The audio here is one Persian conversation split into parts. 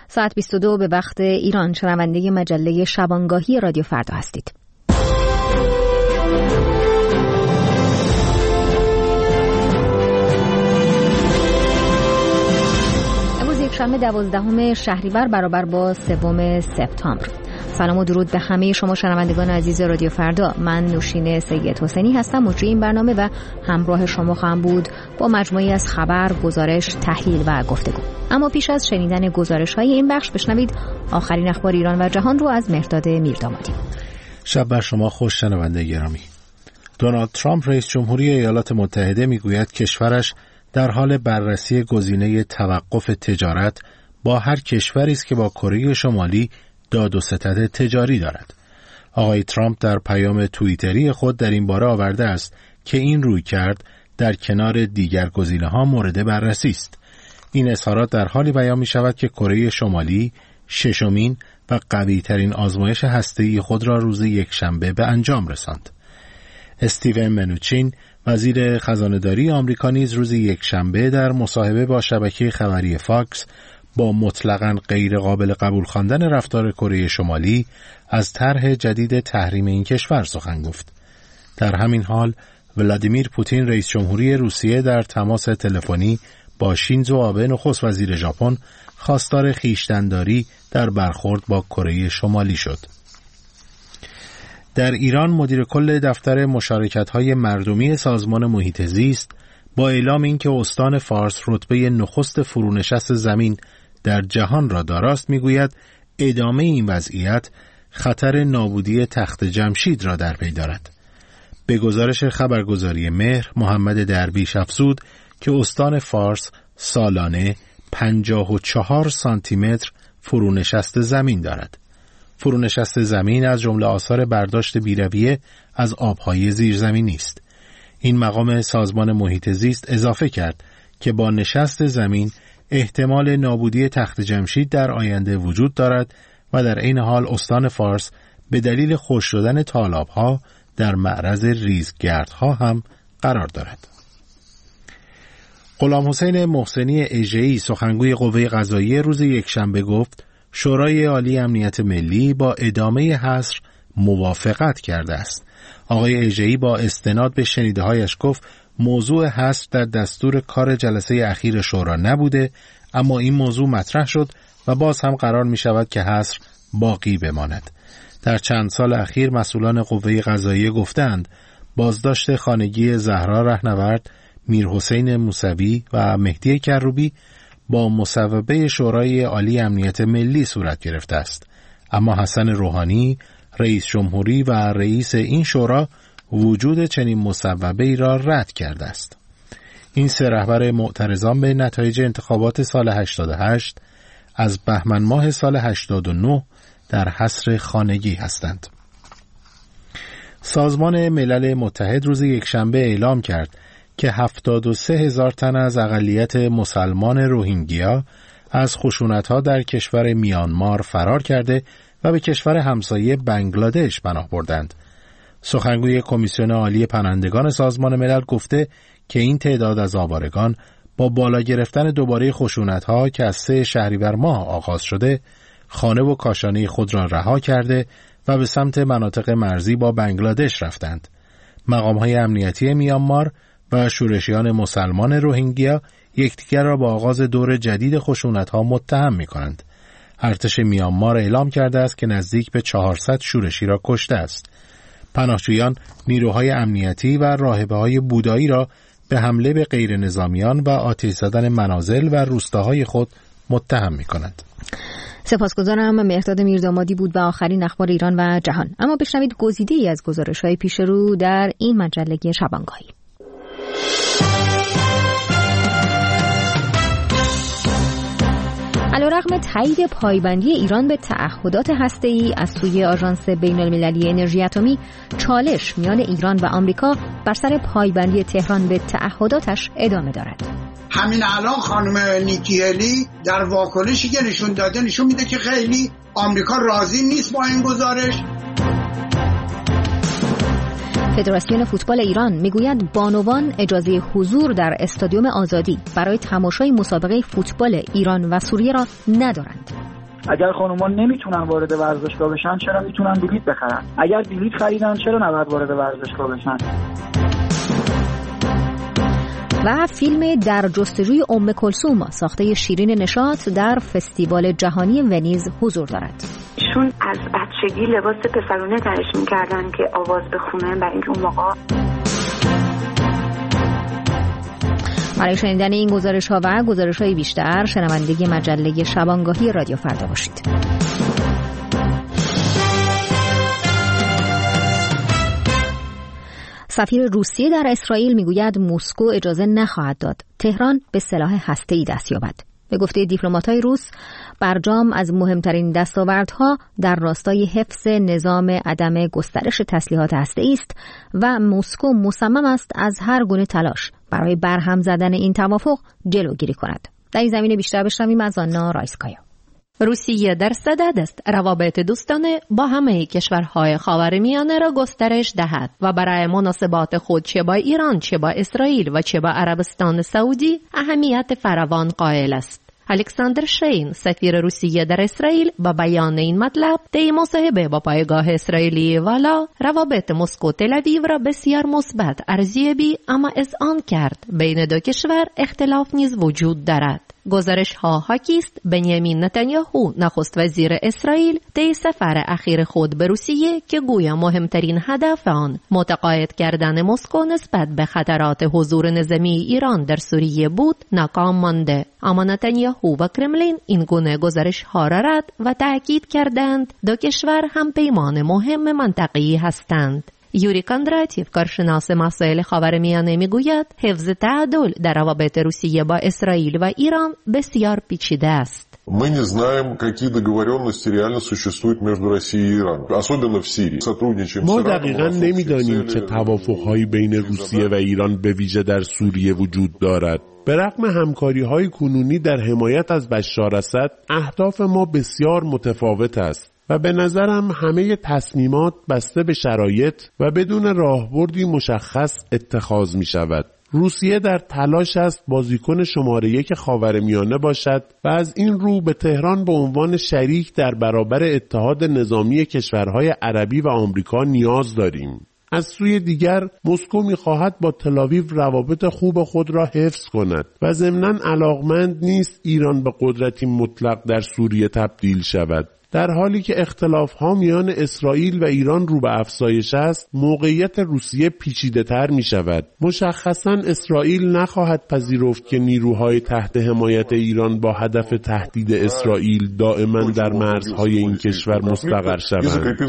ساعت 22 به وقت ایران شنونده مجله شبانگاهی رادیو فردا هستید. امروز یکشنبه 12 شهریور برابر با 3 سپتامبر. سلام و درود به همه شما شنوندگان عزیز رادیو فردا. من نوشین سید حسینی هستم، مجری این برنامه و همراه شما خواهم بود با مجموعی از خبر، گزارش، تحلیل و گفتگو. اما پیش از شنیدن گزارش‌های این بخش بشنوید آخرین اخبار ایران و جهان رو از مهرداد میردامادی. شب بر شما خوش شنونده گرامی. دونالد ترامپ رئیس جمهوری ایالات متحده میگوید کشورش در حال بررسی گزینه توقف تجارت با هر کشوری است که با کره شمالی داد و ستد تجاری دارد. آقای ترامپ در پیام توییتری خود در این باره آورده است که این رویکرد در کنار دیگر گزینه‌ها مورد بررسی است. این اظهارات در حالی بیان می شود که کره شمالی ششمین و قوی‌ترین آزمایش هسته‌ای خود را روز یکشنبه به انجام رساند. استیون منوچین وزیر خزانه‌داری آمریکا نیز روز یکشنبه در مصاحبه با شبکه خبری فاکس با مطلقاً غیر قابل قبول خواندن رفتار کره شمالی از طرح جدید تحریم این کشور سخن گفت. در همین حال ولادیمیر پوتین رئیس جمهوری روسیه در تماس تلفنی با شینزو آبه نخست وزیر ژاپن خواستار خویشتن‌داری در برخورد با کره شمالی شد. در ایران مدیر کل دفتر مشارکت‌های مردمی سازمان محیط زیست با اعلام اینکه استان فارس رتبه نخست فرونشست زمین در جهان را داراست میگوید ادامه این وضعیت خطر نابودی تخت جمشید را در پی دارد. به گزارش خبرگزاری مهر، محمد درویش افزود که استان فارس سالانه 54 سانتی متر فرونشست زمین دارد. فرونشست زمین از جمله آثار برداشت بی‌رویه از آبهای زیرزمینی است. این مقام سازمان محیط زیست اضافه کرد که با نشست زمین احتمال نابودی تخت جمشید در آینده وجود دارد و در عین حال استان فارس به دلیل خشک شدن تالاب‌ها در معرض ریزگردها هم قرار دارد. غلام حسین محسنی اژه‌ای سخنگوی قوه قضاییه روز یکشنبه گفت شورای عالی امنیت ملی با ادامه حصر موافقت کرده است. آقای اژه‌ای با استناد به شنیده‌هایش گفت موضوع حصر در دستور کار جلسه اخیر شورا نبوده، اما این موضوع مطرح شد و باز هم قرار می شود که حصر باقی بماند. در چند سال اخیر مسئولان قوه قضاییه گفتند بازداشت خانگی زهرا رهنورد، میرحسین موسوی و مهدی کروبی با مصوبه شورای عالی امنیت ملی صورت گرفته است، اما حسن روحانی رئیس جمهوری و رئیس این شورا وجود چنین مصوبه‌ای را رد کرده است. این سه رهبر معترضان به نتایج انتخابات سال 88 از بهمن ماه سال 89 در حصر خانگی هستند. سازمان ملل متحد روز یکشنبه اعلام کرد که 73,000 تن از اقلیت مسلمان روهینگیا از خشونت‌ها در کشور میانمار فرار کرده و به کشور همسایه بنگلادش پناه بردند. سخنگوی کمیسیون عالی پناهندگان سازمان ملل گفته که این تعداد از آوارگان با بالا گرفتن دوباره خشونت‌ها که از 3 شهریور ماه آغاز شده، خانه و کاشانه خود را رها کرده و به سمت مناطق مرزی با بنگلادش رفتند. مقام‌های امنیتی میانمار و شورشیان مسلمان روهینگیا یکدیگر را با آغاز دور جدید خشونت‌ها متهم می‌کنند. ارتش میانمار اعلام کرده است که نزدیک به 400 شورشی را کشته است. پناهجویان نیروهای امنیتی و راهبه‌های بودایی را به حمله به غیر نظامیان و آتش زدن منازل و روستاهای خود متهم می‌کنند. سپاسگزارم. مهرداد میردامادی بود و آخرین اخبار ایران و جهان. اما بشنوید گزیده‌ای از گزارش‌های پیش رو در این مجله شبانگاهی. علیرغم تایید پایبندی ایران به تعهدات هسته‌ای از سوی آژانس بین‌المللی انرژی اتمی، چالش میان ایران و آمریکا بر سر پایبندی تهران به تعهداتش ادامه دارد. همین الان خانم نیکی هلی در واکنشی که نشون داده نشون میده که خیلی آمریکا راضی نیست با این گزارش. فدراسیون فوتبال ایران میگوید بانوان اجازه حضور در استادیوم آزادی برای تماشای مسابقه فوتبال ایران و سوریه را ندارند. اگر خانوما نمیتونن وارد ورزشگاه بشن چرا میتونن بلیط بخرن؟ اگر بلیط خریدن چرا نباید وارد ورزشگاه بشن؟ و فیلم در جستجوی ام کلثوم ساخته شیرین نشاط در فستیوال جهانی ونیز حضور دارد. ایشون از بچگی لباس پسرونه تنش می‌کردن که آواز بخونه، برای اینکه اون موقع. برای شنیدن این گزارش‌ها و گزارش‌های بیشتر شنونده مجله شبانگاهی رادیو فردا باشید. سفیر روسیه در اسرائیل میگوید مسکو اجازه نخواهد داد تهران به سلاح هسته‌ای دست یابد. به گفته دیپلمات‌های روس، برجام از مهمترین دستاوردها در راستای حفظ نظام عدم گسترش تسلیحات هسته‌ای است و مسکو مصمم است از هر گونه تلاش برای برهم زدن این توافق جلوگیری کند. در این زمینه بیشتر بشنویم از آنا رایسکایا. روسیه در صدد است روابط دوستانه با همه کشورهای خاورمیانه را گسترش دهد و برای مناسبات خود چه با ایران، چه با اسرائیل و چه با عربستان سعودی اهمیت فراوان قائل است. الکساندر شین، سفیر روسیه در اسرائیل، با بیان این مطلب طی مصاحبه با پایگاه اسرائیلی والا روابط مسکو تل آویو را بسیار مثبت ارزیابی اما اذعان کرد. بین دو کشور اختلاف نیز وجود دارد. گزارش ها حاکی است بنیامین نتانیاهو نخست وزیر اسرائیل طی سفر اخیر خود به روسیه که گویا مهمترین هدف آن متقاعد کردن مسکو نسبت به خطرات حضور نظامی ایران در سوریه بود ناکام مانده. اما نتانیاهو و کرملین این گونه گزارش ها را رد و تأکید کردند دو کشور هم پیمان مهم منطقه‌ای هستند. یوری کاندراتیف، کارشناس مسائل خاورمیانه، میگوید حفظ تعادل در روابط روسیه با اسرائیل و ایران بسیار پیچیده است. Мы не знаем, какие договоренности реально существуют между Россией и Ираном, особенно в Сирии. Сотрудничаем с Ираном. ما دقیقاً نمیدانیم چه توافق‌هایی بین روسیه و ایران به ویژه در سوریه وجود دارد. به رغم همکاری‌های کنونی در حمایت از بشار اسد، اهداف ما بسیار متفاوت است. و به نظرم همه تصمیمات بسته به شرایط و بدون راهبردی مشخص اتخاذ می شود. روسیه در تلاش است بازیکن شماره 1 خاورمیانه باشد و از این رو به تهران به عنوان شریک در برابر اتحاد نظامی کشورهای عربی و آمریکا نیاز داریم. از سوی دیگر مسکو می‌خواهد با تل‌آویو روابط خوب خود را حفظ کند و ضمناً علاقمند نیست ایران به قدرتی مطلق در سوریه تبدیل شود. در حالی که اختلاف‌ها میان اسرائیل و ایران رو به افزایش است، موقعیت روسیه پیچیده‌تر می‌شود. مشخصاً اسرائیل نخواهد پذیرفت که نیروهای تحت حمایت ایران با هدف تهدید اسرائیل دائما در مرزهای این کشور مستقر شوند.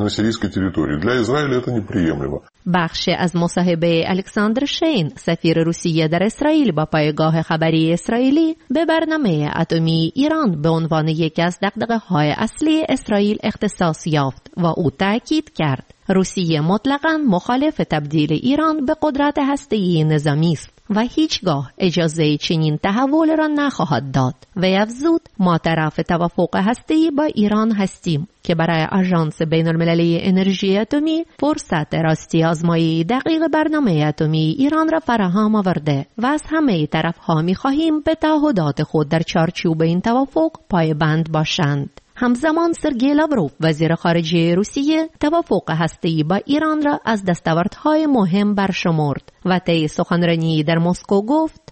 بخش از مصاحبه الکساندر شین، سفیر روسیه در اسرائیل، با پایگاه خبری اسرائیلی به برنامه اتمی ایران به عنوان یکی از دغدغه‌های اصلی اسرائیل اختصاص یافت و او تأکید کرد روسیه مطلقاً مخالف تبدیل ایران به قدرت هسته‌ای نظامی است و هیچگاه اجازه چنین تحول را نخواهد داد. و افزود ما طرف توافق هسته‌ای با ایران هستیم که برای آژانس بین‌المللی انرژی اتمی فرصت راستی آزمایی دقیق برنامه اتمی ایران را فراهم آورده و از همه طرف‌ها می‌خواهیم به تعهدات خود در چارچوب این توافق پایبند باشند. همزمان سرگئی لاوروف، وزیر خارجه روسیه، توافق هسته‌ای با ایران را از دستاوردهای مهم برشمرد و طی سخنرانی در مسکو گفت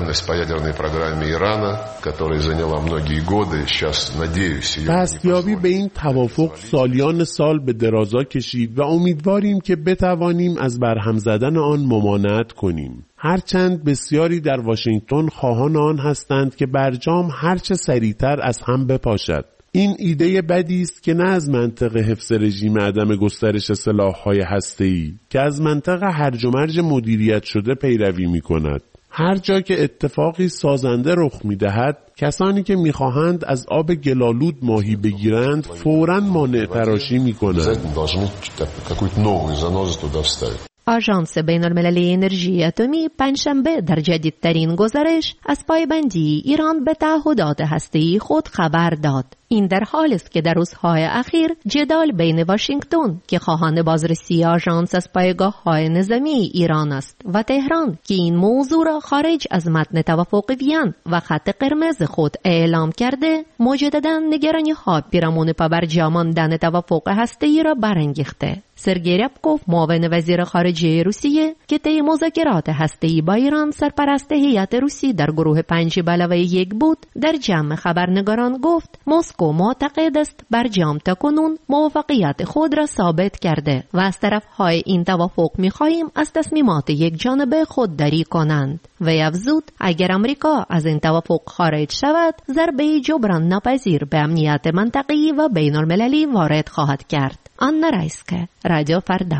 دستیابی به این توافق سالیان سال به درازا کشید و امیدواریم که بتوانیم از برهم زدن آن ممانعت کنیم. هرچند بسیاری در واشنگتن خواهان آن هستند که برجام هرچه سریعتر از هم بپاشد. این ایده بدی است که نه از منطق حفظ رژیم عدم گسترش سلاح‌های هسته‌ای که از منطق هرج و مرج مدیریت شده پیروی می‌کند. هر جا که اتفاقی سازنده رخ می‌دهد، کسانی که می‌خواهند از آب گلالود ماهی بگیرند فوراً مانع تراشی می‌کنند. آژانس بین‌المللی انرژی اتمی پنجشنبه در جدیدترین گزارش از پایبندی ایران به تعهدات هسته‌ای خود خبر داد. این در حالی است که در روزهای اخیر جدال بین واشنگتن که خواهان بازرسی آژانس از پایگاه‌های نظامی ایران است و تهران که این موضوع را خارج از متن توافق وین و خط قرمز خود اعلام کرده، مجددا نگرانی‌ها پیرامون پابرجا ماندن توافق هسته‌ای را برانگیخته. سرگئی ربکوف معاون وزیر خارجه روسیه که طی مذاکرات هسته‌ای با ایران سرپرست هیئت روسی در گروه 5+1 بود، در جمع خبرنگاران گفت مسکو معتقد است برجام تاکنون موفقیت خود را ثابت کرده و از طرفهای این توافق می‌خواهیم از تصمیمات یک جانبه خودداری کنند. و افزود اگر امریکا از این توافق خارج شود، ضربه جبران ناپذیر به امنیت منطقه‌ای و بین‌المللی وارد خواهد کرد. آنا رایسکه، رادیو فردا.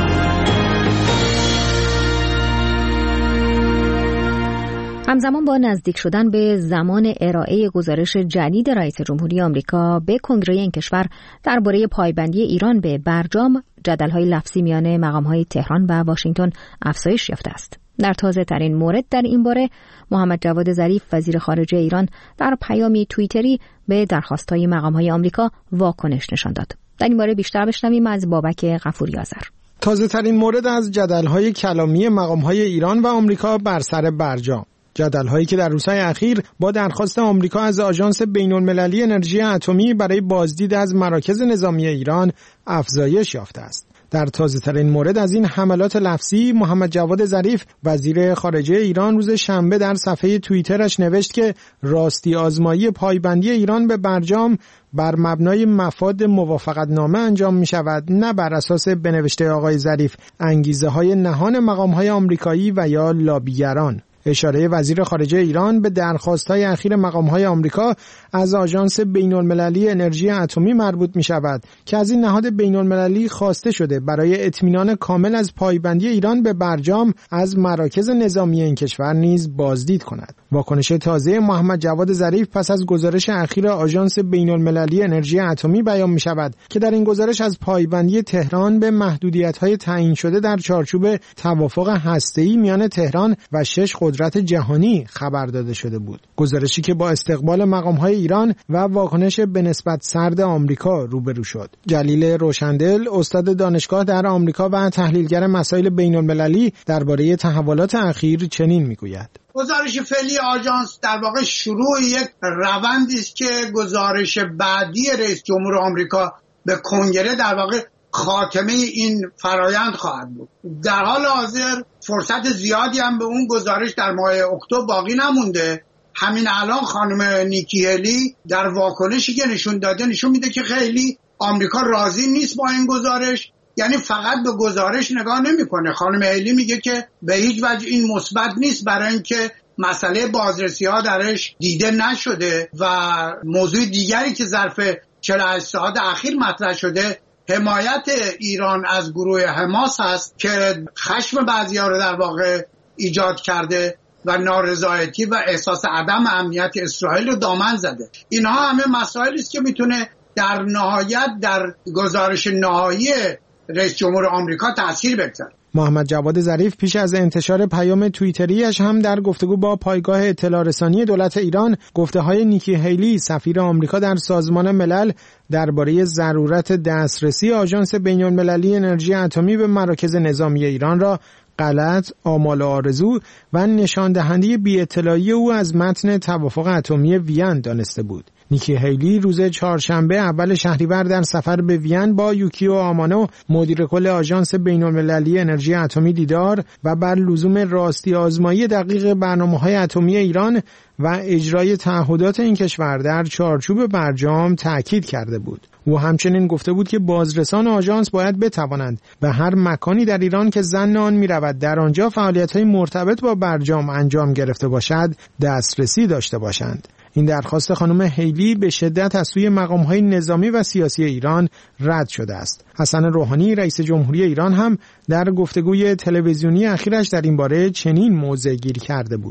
همزمان با نزدیک شدن به زمان ارائه گزارش جدید رئیس جمهوری آمریکا به کنگره این کشور درباره پایبندی ایران به برجام، جدل‌های لفظی میان مقام‌های تهران و واشنگتن افزایش یافته است. در تازه ترین مورد در این باره محمد جواد ظریف وزیر خارجه ایران در پیامی توییتری به درخواست‌های مقام‌های آمریکا واکنش نشان داد. در این باره بیشتر بشنویم از بابک غفوری آذر. تازه ترین مورد از جدل‌های کلامی مقام‌های ایران و آمریکا بر سر برجام، جدل‌هایی که در روزهای اخیر با درخواست آمریکا از آژانس بین‌المللی انرژی اتمی برای بازدید از مراکز نظامی ایران افزایش یافته است. در تازه‌ترین مورد از این حملات لفظی، محمد جواد ظریف وزیر خارجه ایران روز شنبه در صفحه توییترش نوشت که راستی آزمایی پایبندی ایران به برجام بر مبنای مفاد موافقتنامه انجام می شود، نه بر اساس به نوشته آقای ظریف انگیزه های نهان مقام های آمریکایی و یا لابیگران. اشاره وزیر خارجه ایران به درخواست‌های اخیر مقام‌های آمریکا از آژانس بین‌المللی انرژی اتمی مربوط می‌شود که از این نهاد بین‌المللی خواسته شده برای اطمینان کامل از پایبندی ایران به برجام از مراکز نظامی این کشور نیز بازدید کند. واکنش تازه محمد جواد ظریف پس از گزارش اخیر آژانس بین‌المللی انرژی اتمی بیان می‌شود که در این گزارش از پایبندی تهران به محدودیت‌های تعیین شده در چارچوب توافق هسته‌ای میان تهران و 6 قدرت جهانی خبر داده شده بود. گزارشی که با استقبال مقام‌های ایران و واکنش به نسبت سرد آمریکا روبرو شد. جلیل روشندل، استاد دانشگاه در آمریکا و تحلیلگر مسائل بین‌المللی، درباره تحولات اخیر چنین میگوید: گزارش فعلی آژانس در واقع شروع یک روندی است که گزارش بعدی رئیس جمهور آمریکا به کنگره در واقع خاتمه این فرایند خواهد بود. در حال حاضر فرصت زیادی هم به اون گزارش در ماه اکتبر باقی نمونده. همین الان خانم نیکی هلی در واکنشی که نشون میده که خیلی آمریکا راضی نیست با این گزارش، یعنی فقط به گزارش نگاه نمیکنه. خانم هلی میگه که به هیچ وجه این مثبت نیست، برای اینکه مسئله بازرسی ها درش دیده نشده و موضوع دیگری که ظرف 48 ساعت اخیر مطرح شده حمایت ایران از گروه حماس هست که خشم بعضی‌ها رو در واقع ایجاد کرده و نارضایتی و احساس عدم امنیت اسرائیل رو دامن زده. اینها همه مسائلی است که میتونه در نهایت در گزارش نهایی رئیس جمهور آمریکا تأثیر بگذاره. محمد جواد ظریف پیش از انتشار پیام توییتریش هم در گفتگو با پایگاه اطلاع رسانی دولت ایران گفته‌های نیکی هیلی سفیر آمریکا در سازمان ملل درباره ضرورت دسترسی آژانس بین‌المللی انرژی اتمی به مراکز نظامی ایران را غلط، آمال و آرزو و نشان دهنده بی‌اطلاعی او از متن توافق اتمی وین دانسته بود. نیکی هیلی روز چهارشنبه اول شهریور در سفر به وین با یوکیو آمانو مدیر کل آژانس بین‌المللی انرژی اتمی دیدار و بر لزوم راستی آزمایی دقیق برنامه‌های اتمی ایران و اجرای تعهدات این کشور در چارچوب برجام تأکید کرده بود. او همچنین گفته بود که بازرسان آژانس باید بتوانند به هر مکانی در ایران که ظن آن می‌رود در آنجا فعالیت‌های مرتبط با برجام انجام گرفته باشد دسترسی داشته باشند. این درخواست خانم هیلی به شدت از سوی مقام‌های نظامی و سیاسی ایران رد شده است. حسن روحانی رئیس جمهوری ایران هم در گفتگوی تلویزیونی اخیرش در این باره چنین موضع گیری کرده بود: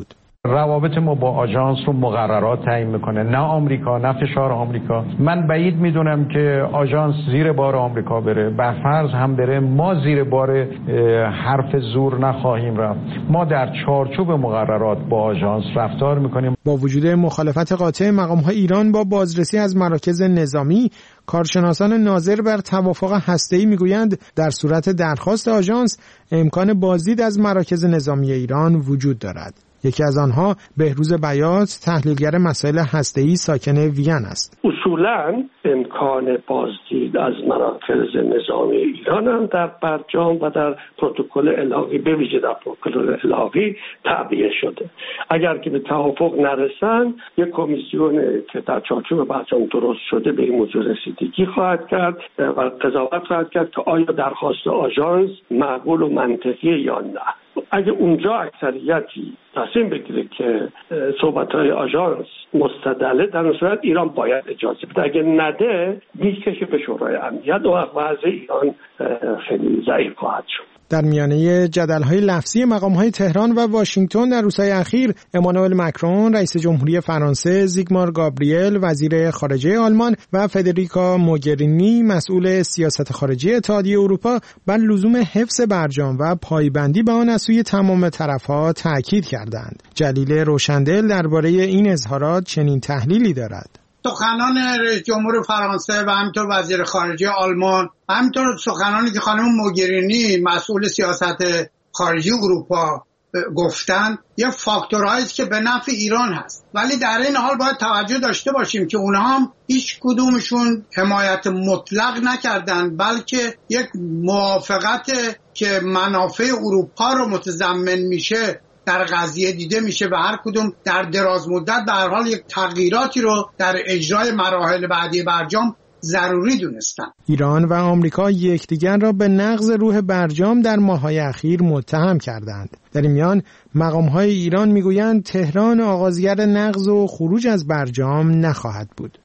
روابط ما با آژانس رو مقررات تعیین میکنه، نه آمریکا، نه فشار آمریکا. من بعید میدونم که آژانس زیر بار آمریکا بره. بر فرض هم بره، ما زیر بار حرف زور نخواهیم رفت. ما در چارچوب مقررات با آژانس رفتار میکنیم. با وجود مخالفت قاطع مقام‌های ایران با بازرسی از مراکز نظامی، کارشناسان ناظر بر توافق هسته‌ای میگویند در صورت درخواست آژانس امکان بازدید از مراکز نظامی ایران وجود دارد. یکی از آنها بهروز بیات، تحلیلگر مسائل هسته‌ای ساکن وین است. اصولاً امکان بازدید از مراکز نظامی ایران هم در برجام و در پروتکل الحاقی، به ویژه در پروتکل الحاقی تعبیه شده. اگر که به توافق نرسند، یک کمیسیون که در چارچوب برجام درست شده به این موضوع رسیدگی خواهد کرد و قضاوت خواهد کرد که آیا درخواست آژانس معقول و منطقی یا نه. اگه اونجا اکثریتی تصمیم بگیره که صحبت‌های آژانس مستدله، در اون صورت ایران باید اجازه بده. اگه نده، میکشه به شورای امنیت و وضع ایران خیلی ضعیف خواهد شد. در میانه جدل‌های لفظی مقام‌های تهران و واشنگتن در روزهای اخیر، امانوئل مکرون رئیس جمهوری فرانسه، زیگمار گابریل وزیر خارجه آلمان و فدریکا موگرینی مسئول سیاست خارجی اتحادیه اروپا بر لزوم حفظ برجام و پایبندی به آن از سوی تمام طرف‌ها تاکید کردند. جلیل روشندل درباره این اظهارات چنین تحلیلی دارد. سخنان رئیس جمهور فرانسه و همینطور وزیر خارجه آلمان و همینطور سخنانی که خانم موگرینی مسئول سیاست خارجی اروپا گفتن، یه فاکتورهایی است که به نفع ایران هست. ولی در این حال باید توجه داشته باشیم که اونها هم هیچ کدومشون حمایت مطلق نکردن، بلکه یک موافقت که منافع اروپا رو متضمن میشه در قضیه دیده میشه و هر کدوم در دراز مدت به هر حال یک تغییراتی رو در اجرای مراحل بعدی برجام ضروری دونستن. ایران و آمریکا یکدیگر را به نقض روح برجام در ماه‌های اخیر متهم کردند. در این میان مقام‌های ایران میگویند تهران آغازگر نقض و خروج از برجام نخواهد بود.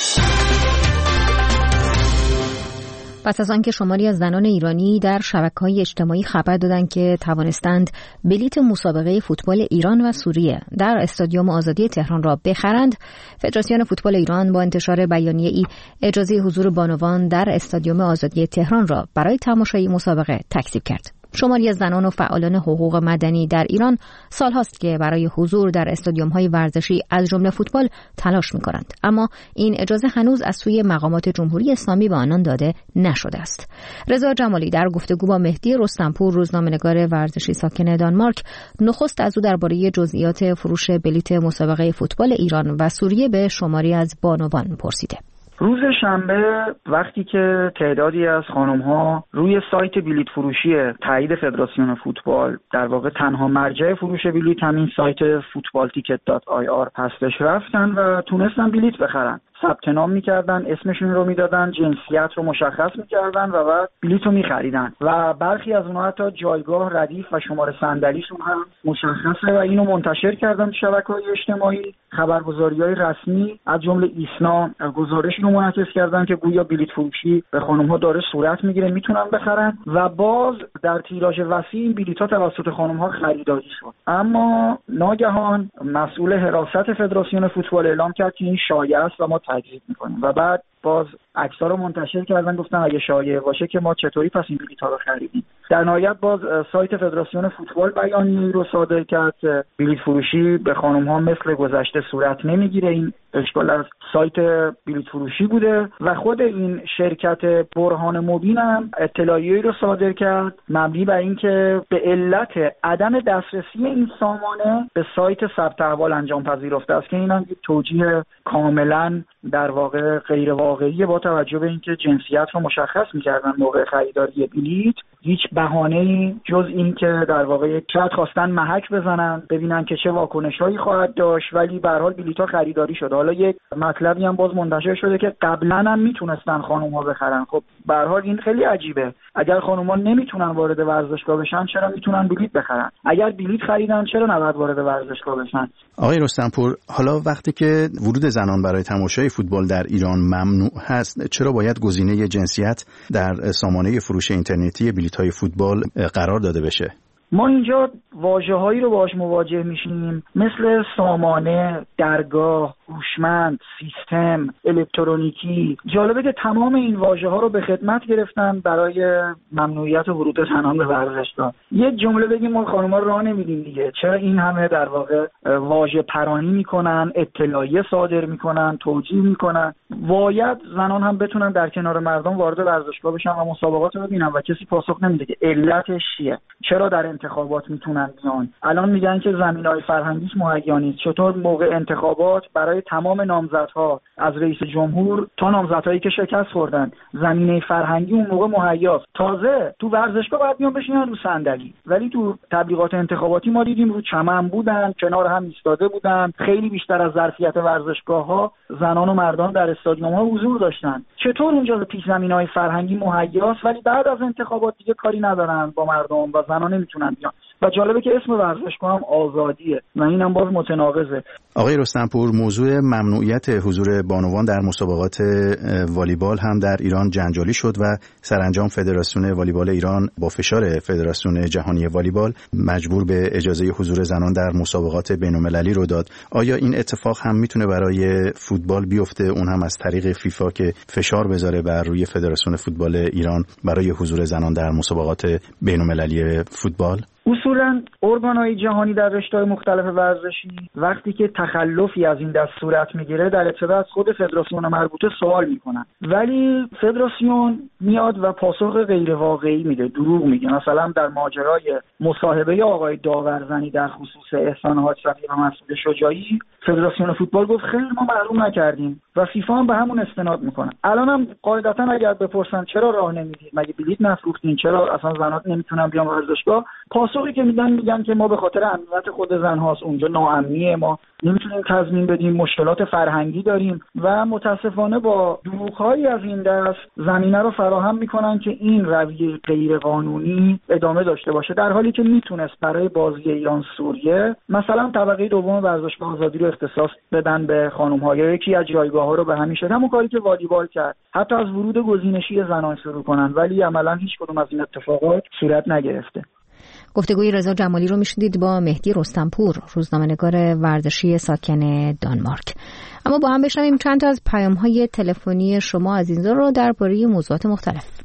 پس از آنکه شماری از زنان ایرانی در شبکه‌های اجتماعی خبر دادند که توانستند بلیت مسابقه فوتبال ایران و سوریه در استادیوم آزادی تهران را بخرند، فدراسیون فوتبال ایران با انتشار بیانیه‌ای اجازه حضور بانوان در استادیوم آزادی تهران را برای تماشای مسابقه تکذیب کرد. شماری از زنان و فعالان حقوق مدنی در ایران سال‌هاست که برای حضور در استادیوم‌های ورزشی از جمله فوتبال تلاش می‌کنند، اما این اجازه هنوز از سوی مقامات جمهوری اسلامی به آنان داده نشده است. رضا جمالی در گفتگو با مهدی رستمپور، روزنامه‌نگار ورزشی ساکن دانمارک، نخست از او درباره جزئیات فروش بلیت مسابقه فوتبال ایران و سوریه به شماری از بانوان پرسیده. روز شنبه وقتی که تعدادی از خانم‌ها روی سایت بلیت فروشی تایید فدراسیون فوتبال، در واقع تنها مرجع فروش بلیت همین سایت footballticket.ir هستش، رفتن و تونستن بلیت بخرن. ثبت نام میکردن، اسمشون رو میدادن، جنسیت رو مشخص میکردن و بعد بلیت رو میخریدن و برخی از اونها حتی جایگاه، ردیف و شماره صندلیشون هم مشخصه و اینو منتشر کردن تو شبکه‌های اجتماعی. خبرگزاری‌های رسمی از جمله ایسنا گزارشی رو منعکس کردن که گویا بلیت فروشی به خانم‌ها داره صورت میگیره، میتونن بخرن و باز در تیراژ وسیع این بلیت‌ها توسط خانم‌ها خریداری شد. اما ناگهان مسئول حراست فدراسیون فوتبال اعلام کرد که این شایعه است و ما تکذیب می‌کنیم و بعد باز عکس‌ها رو منتشر کردن، گفتن اگه شایعه باشه که ما چطوری پس این بلیط‌ها رو خریدیم. در نهایت باز سایت فدراسیون فوتبال بیانیه‌ای رو صادر کرد که بلیط فروشی به خانم‌ها مثل گذشته صورت نمیگیره، این اشکال از سایت بلیط فروشی بوده و خود این شرکت برهان مبین هم اطلاعیه‌ای رو صادر کرد مبنی بر اینکه به علت عدم دسترسی این سامانه به سایت ثبت احوال انجام پذیرفته است که این هم توجیه کاملا در واقع غیر واقعی با توجه به اینکه جنسیت رو مشخص می‌کردن موقع خریداری بلیط. هیچ بهانه‌ای جز این که در واقع شاید خواستن محک بزنن ببینن که چه واکنش‌هایی خواهد داشت، ولی به هر حال بلیط‌ها خریداری شد. حالا یک مطلبی هم باز منتشر شده که قبلا هم میتونستن خانم‌ها بخرن. خب به هر حال این خیلی عجیبه. اگر خانم‌ها نمیتونن وارد ورزشگاه بشن چرا میتونن بلیط بخرن؟ اگر بلیط خریدن چرا نباید وارد ورزشگاه بشن؟ آقای رستمپور، حالا وقتی که ورود زنان برای تماشای فوتبال در ایران ممنوع هست، چرا باید گزینه جنسیت در سامانه فروش اینترنتی بلیط‌های فوتبال قرار داده بشه؟ ما اینجا واژه‌هایی رو باهاش مواجه میشیم مثل سامانه، درگاه، هوشمند، سیستم، الکترونیکی. جالبه که تمام این واژه‌ها رو به خدمت گرفتن برای ممنوعیت ورود زنان به ورزشگاه. یه جمله بگیم ما خانم‌ها راه نمیدیم دیگه، چرا این همه در واقع واژه پرانی میکنن، اطلاعیه صادر میکنن، توجیه میکنن. باید زنان هم بتونن در کنار مردم وارد ورزشگاه بشن و مسابقات رو ببینن و کسی پاسخ نمیده که علتش چیه، چرا در انتخابات میتونن بیان. الان میگن که زمینه‌های فرهنگیش مهیا نیست. چطور موقع انتخابات برای تمام نامزدها از رئیس جمهور تا نامزدهایی که شکست خوردن زمینه فرهنگی اون موقع مهیاست؟ تازه تو ورزشگاه باید بیان بشینن رو صندلی، ولی تو تبلیغات انتخاباتی ما دیدیم رو چمن بودن، کنار هم ایستاده بودن. خیلی بیشتر از ظرفیت ورزشگاه‌ها زنان و مردان در استادیوم‌ها حضور داشتن. چطور اونجا پیش زمینه‌های فرهنگی مهیاست ولی بعد از انتخابات دیگه کاری ندارن با مردم و زنان نمیتونن بیان؟ و جالبه که اسم ورزشگاه هم آزادیه و اینم باز متناقضه. آقای رستمپور، موضوع ممنوعیت حضور بانوان در مسابقات والیبال هم در ایران جنجالی شد و سرانجام فدراسیون والیبال ایران با فشار فدراسیون جهانی والیبال مجبور به اجازه حضور زنان در مسابقات بین‌المللی رو داد. آیا این اتفاق هم میتونه برای فوتبال بیفته، اون هم از طریق فیفا که فشار بذاره بر روی فدراسیون فوتبال ایران برای حضور زنان در مسابقات بین‌المللی فوتبال؟ اصولاً ارگان‌های جهانی در رشته‌های مختلف ورزشی وقتی که تخلفی از این دست صورت میگیره در ابتدا از خود فدراسیون مربوطه سوال میکنن، ولی فدراسیون میاد و پاسخ غیر واقعی میده، دروغ میگه. مثلا در ماجرای مصاحبه آقای داورزنی در خصوص احسان حاج‌صفی و مسعود شجاعی، فدراسیون فوتبال گفت خیر ما معلوم نکردیم و فیفا هم به همون استناد میکنه. الان هم قاعدتاً اگر بپرسن چرا راه نمیدید، مگه بلیط نفروختین، چرا اصلا زنات نمیتونن بیان ورزشگاه، پاسخی که میگن که ما به خاطر امنیت خود زن‌هاست، اونجا ناامنیه، ما نمیتونیم تضمین بدیم، مشکلات فرهنگی داریم و متاسفانه با دروغ‌هایی از این دست زمینه رو فراهم میکنن که این رویه غیر قانونی ادامه داشته باشه، در حالی که میتونست برای بازی ایران سوریه مثلا طبقه دوم ورزشگاه آزادی رو اختصاص بدن به خانم‌ها یا یکی از جایگاه‌ها رو به همین شد، همون کاری که والیبال کرد، حتی از ورود گزینشی زنان شروع کنن، ولی عملاً هیچ کدوم از این اتفاقات صورت نگرفته. گفتگوی رضا جمالی رو میشنیدید با مهدی رستمپور، روزنامه‌نگار ورزشی ساکن دانمارک. اما با هم بشنویم چند تا از پیام‌های تلفنی شما عزیزان رو درباره موضوعات مختلف.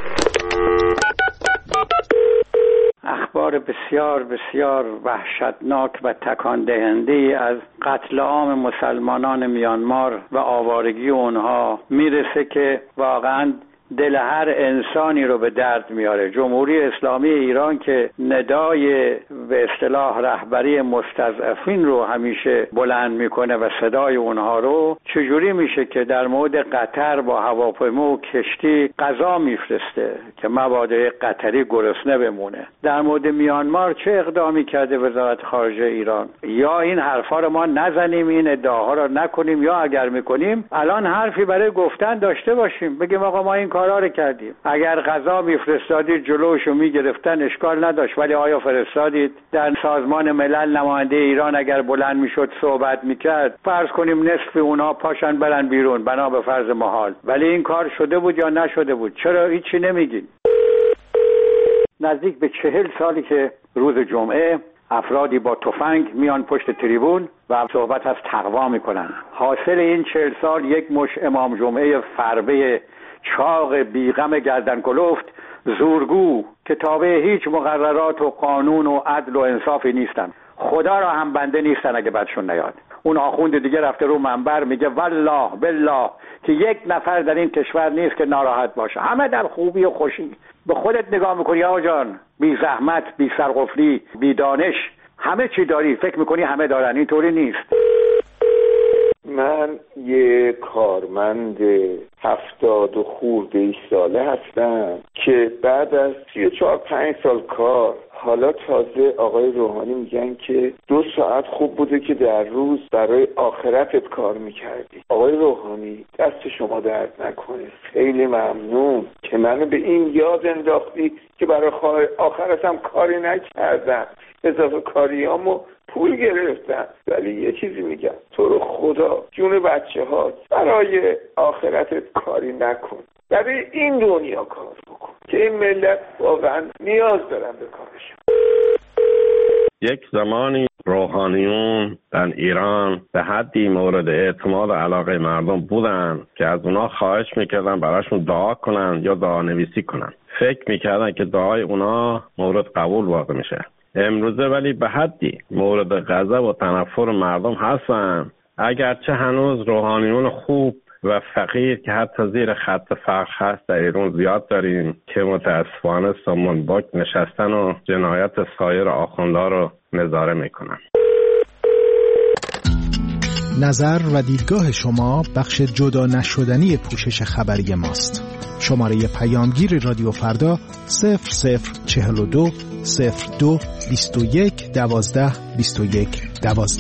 اخبار بسیار بسیار وحشتناک و تکان دهنده از قتل عام مسلمانان میانمار و آوارگی اونها میرسه که واقعاً دل هر انسانی رو به درد میاره. جمهوری اسلامی ایران که ندای به اصطلاح رهبری مستضعفین رو همیشه بلند میکنه و صدای اونها رو، چجوری میشه که در مورد قطر با هواپیما و کشتی غذا میفرسته که مبادا قطری گرسنه بمونه؟ در مورد میانمار چه اقدامی کرده وزارت خارجه ایران؟ یا این حرفا رو ما نزنیم، این ادعاها رو نکنیم، یا اگر میکنیم الان حرفی برای گفتن داشته باشیم، بگیم آقا ما این کارا رو کردیم. اگر غذا میفرستادید جلوشو میگرفتن اشکال نداشت، ولی آیا فرستادید؟ در سازمان ملل نماینده ایران اگر بلند میشد صحبت میکرد، فرض کنیم نصف اونا پاشن برن بیرون بنا به فرض محال، ولی این کار شده بود یا نشده بود؟ چرا هیچی نمیگین؟ نزدیک به 40 سالی که روز جمعه افرادی با تفنگ میان پشت تریبون و صحبت از تقوا میکنن. حاصل این 40 سال یک مش امام جمعه فربه چاق بیغم گردن کلفت، زورگو که تابع هیچ مقررات و قانون و عدل و انصافی نیستن، خدا را هم بنده نیستن اگه بدشون نیاد. اون آخوند دیگه رفته رو منبر میگه والله بالله که یک نفر در این کشور نیست که ناراحت باشه، همه در خوبی و خوشی. به خودت نگاه میکنی آقا جان، بی زحمت، بی سرقفلی، بی دانش، همه چی داری، فکر میکنی همه دارن، اینطوری نیست. من یه کارمند 70 خورده ساله هستم که بعد از 34-5 سال کار حالا تازه آقای روحانی میگن که 2 ساعت خوب بوده که در روز برای آخرتت کار میکردی. آقای روحانی دست شما درد نکنه، خیلی ممنون که منو به این یاد انداختی که برای آخرتم کاری نکردم، اضافه کاریامو پول گرفتن. ولی یه چیزی میگم، تو رو خدا جون بچه ها برای آخرتت کاری نکن، برای این دنیا کار بکن که این ملت واقعا نیاز دارن به کارشون. یک زمانی روحانیون در ایران به حدی مورد اعتماد و علاقه مردم بودن که از اونا خواهش میکردن براشون دعا کنن یا دعا نویسی کنن. فکر میکردن که دعای اونا مورد قبول واقع میشه. امروزه ولی به حدی مورد غضب و تنفر مردم هستن، اگرچه هنوز روحانیون خوب و فقیر که حتی زیر خط فقر هست در ایران زیاد داریم که متاسفانه سامان باک نشستن و جنایت سایر آخوندها رو نظاره میکنن. نظر و دیدگاه شما بخش جدا نشدنی پوشش خبری ماست. شماره پیامگیر رادیو فردا 0042 02 21 12 21 12.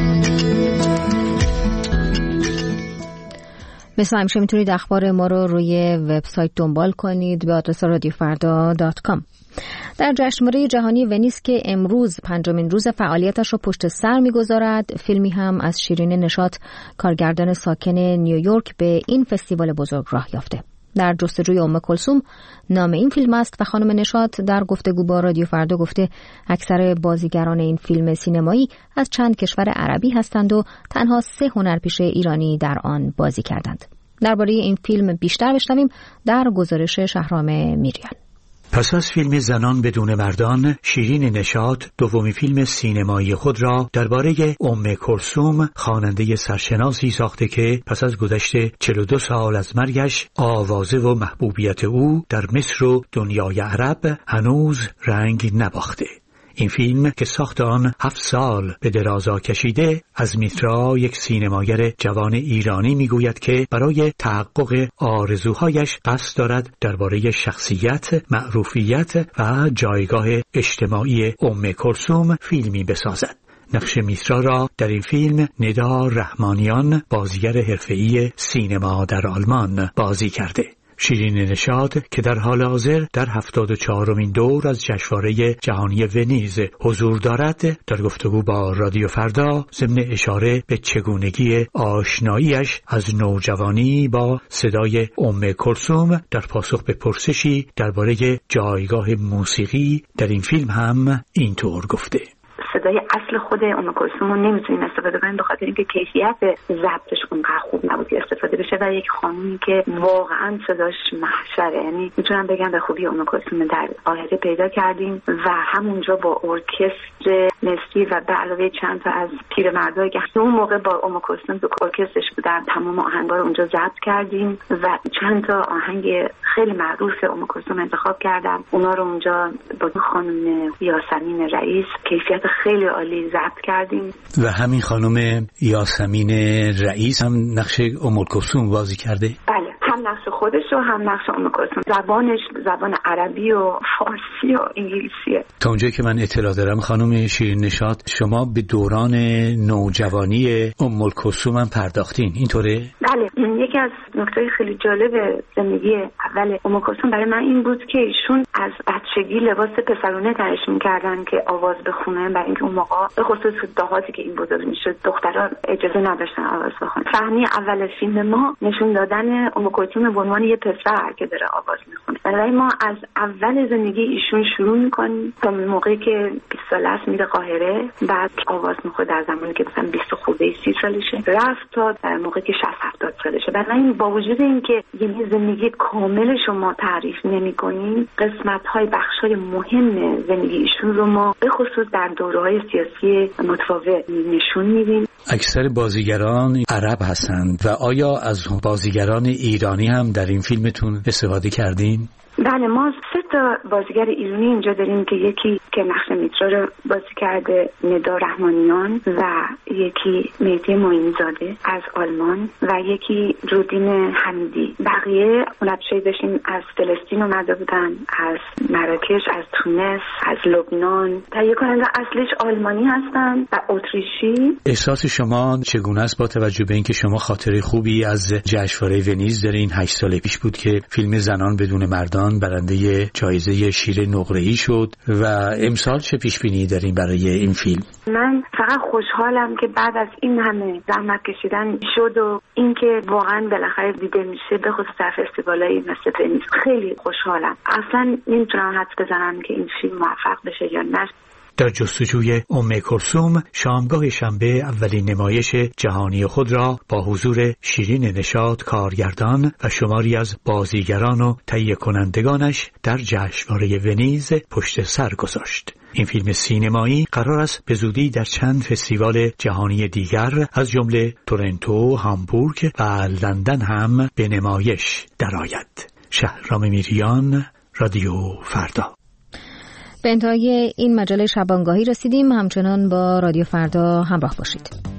مثل همیشه میتونید اخبار ما رو روی وبسایت دنبال کنید به آدرس radiofarda.com. در جشنواره جهانی ونیز که امروز 5مین روز فعالیتش رو پشت سر میگذارد، فیلمی هم از شیرین نشاط کارگردان ساکن نیویورک به این فستیوال بزرگ راه یافته. در جستجوی ام کلثوم نام این فیلم است و خانم نشاط در گفتگو با رادیو فردا گفته اکثر بازیگران این فیلم سینمایی از چند کشور عربی هستند و تنها 3 هنرپیشه ایرانی در آن بازی کردند. درباره این فیلم بیشتر بشنویم در گزارش شهرام میریان. پس از فیلم زنان بدون مردان، شیرین نشاط دومین فیلم سینمایی خود را درباره ام کلثوم خواننده سرشناسی ساخته که پس از گذشت 42 سال از مرگش آوازه و محبوبیت او در مصر و دنیای عرب هنوز رنگ نباخته. این فیلم که ساخت آن 7 سال به درازا کشیده، از میترا یک سینماگر جوان ایرانی میگوید که برای تحقق آرزوهایش قصد دارد درباره شخصیت، معروفیت و جایگاه اجتماعی ام کلثوم فیلمی بسازد. نقش میترا را در این فیلم ندا رحمانیان، بازیگر حرفه‌ای سینما در آلمان بازی کرده. شیرین نشاط که در حال حاضر در 74مین دور از جشنواره جهانی ونیز حضور دارد، در گفتگو با رادیو فردا ضمن اشاره به چگونگی آشناییش از نوجوانی با صدای ام کلثوم در پاسخ به پرسشی درباره جایگاه موسیقی در این فیلم هم اینطور گفته: صدای اصل خود ام کلثوم رو نمیتونیم استفاده کنیم به خاطر اینکه کیفیت ضبطش اونقدر خوب نبود که استفاده بشه و یک خانومی که واقعا صداش محشره، یعنی میتونم بگم به خوبی ام کلثوم در قاهره پیدا کردیم و همونجا با ارکستر مصری و به علاوه چند تا از پیرمردایی که اون موقع با ام کلثوم تو ارکسترش بودن تمام آهنگا رو اونجا ضبط کردیم و چند تا آهنگ خیلی معروف ام کلثوم انتخاب کردم، اونا رو اونجا با خانم یاسمین رئیس کیفیت خیلی عالی ضبط کردیم. و همین خانم یاسمین رئیس هم نقش ام کلثوم بازی کرده؟ بله، هم نقش خودش و هم نقش ام کلثوم. زبانش زبان عربی و فارسی و انگلیسیه. تا اونجایی که من اطلاع دارم خانم شیرین نشاط، شما به دوران نوجوانی ام کلثوم هم پرداختین، اینطوره؟ بله، یکی از نکته خیلی جالب زندگی اول ام کلثوم برای من این بود که ایشون از بچگی لباس پسرونه تنش می‌کردن که آواز بخونه، برای اینکه اون موقع به خصوص دهاتی که این بزرگ میشد دخترها اجازه نداشتن آواز بخونن. صحنه اول فیلم ما نشون دادن ام کلثوم به عنوان یه پسر که داره آواز میخونه. برای ما از اول زندگی ایشون شروع می‌کنیم تا موقعی که 20 ساله است میره قاهره، بعد آواز میخونه در زمانی که مثلا 20 خورده 30 سالشه، رفت تا در موقعی که 60 70 سالشه. برای با وجود اینکه یه زندگی کامل شما تعریف نمی‌کنیم، قسمت‌های بخش‌های مهم زندگی ایشون رو ما به خصوص در دوره‌های سیاسی متفاوت نشون میدیم. اکثر بازیگران عرب هستند و آیا از بازیگران ایرانی هم در این فیلمتون استفاده کردین؟ بله، ما 3 تا بازیگر ایرانی اینجا داریم که یکی که نقش میترا رو بازی کرده ندا رحمانیان و یکی مهدی معین‌زاده از آلمان و یکی رودین حمیدی. بقیه هنرپیشه داشتیم از فلسطین اومده بودن، از مراکش، از تونس، از لبنان. تهیه کننده اصلش آلمانی هستن و اتریشی. احساس شما چگونه است با توجه به اینکه شما خاطره خوبی از جشنواره ونیز دارین؟ 8 سال پیش بود که فیلم زنان بدون مردان برنده جایزه شیر نقره‌ای شد و امسال چه پیش بینی دارین برای این فیلم؟ من فقط خوشحالم که بعد از این همه زحمت کشیدن شد و اینکه واقعا بالاخره دیده میشه، به خصوص در فستیوالایی مثل ونیز. خیلی خوشحالم. اصلا نمیتونم حدس بزنم که این فیلم موفق بشه یا نه. در جستجوی کلثوم شامگاه شنبه اولین نمایش جهانی خود را با حضور شیرین نشاط کارگردان و شماری از بازیگران و تهیه کنندگانش در جشنواره ونیز پشت سر گذاشت. این فیلم سینمایی قرار است به زودی در چند فستیوال جهانی دیگر از جمله تورنتو، هامبورگ و لندن هم به نمایش درآید. شهرام میریان، رادیو فردا. به انتهای این مجله شبانگاهی رسیدیم. همچنان با رادیو فردا همراه باشید.